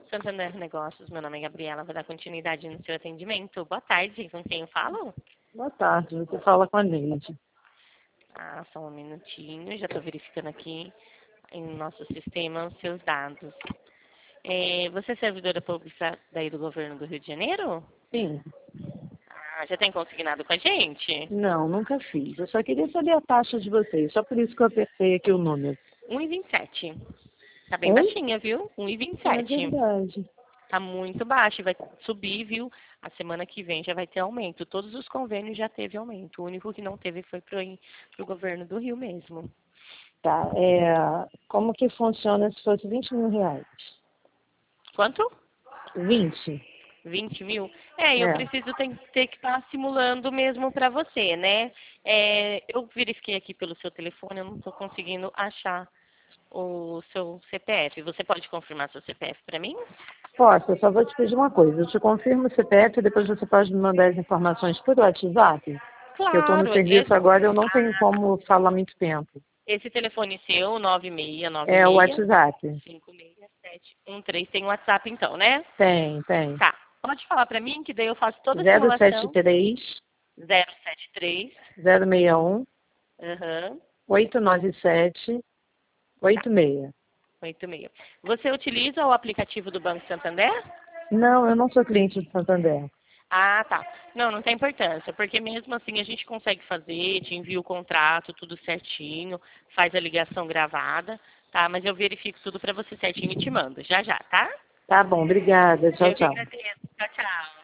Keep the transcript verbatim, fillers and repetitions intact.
Santander Negócios, meu nome é Gabriela, vou dar continuidade no seu atendimento. Boa tarde, com quem eu falo? Boa tarde, você fala com a Neide. Ah, só um minutinho, já estou verificando aqui em nosso sistema os seus dados. É, você é servidora pública daí do governo do Rio de Janeiro? Sim. Ah, já tem consignado com a gente? Não, nunca fiz. Eu só queria saber a taxa de vocês, só por isso que eu apertei aqui o número. um e vinte e sete. Tá bem Um? baixinha, viu? um e vinte e É sete. verdade. Tá muito baixo, vai subir, viu? A semana que vem já vai ter aumento. Todos os convênios já teve aumento. O único que não teve foi pro, pro governo do Rio mesmo. Tá, é, como que funciona se fosse vinte mil reais? Quanto? vinte? vinte mil? É, eu É. preciso ter, ter que estar simulando mesmo para você, né? É, eu verifiquei aqui pelo seu telefone, eu não estou conseguindo achar o seu C P F. Você pode confirmar seu C P F para mim? Posso, eu só vou te pedir uma coisa. Eu te confirmo o C P F e depois você pode me mandar as informações por WhatsApp? Porque eu estou no Claro, serviço esse, agora e eu não tenho como falar muito tempo. esse telefone seu, nove seis nove É o seis WhatsApp. cinco seis sete um três, tem WhatsApp então, né? Tem, tem. Tá. Pode falar para mim que daí eu faço toda a zero sete simulação. três, zero sete três. zero seis um, Aham. oito nove sete, Tá. oito seis. oito seis. Você utiliza o aplicativo do Banco Santander? Não, eu não sou cliente do Santander. Ah, tá. Não, não tem importância, porque mesmo assim a gente consegue fazer, te envia o contrato, tudo certinho, faz a ligação gravada, tá? Mas eu verifico tudo para você certinho e te mando, já já, tá? Tá bom, obrigada. Tchau, Eu que tchau. agradeço. Tchau, tchau.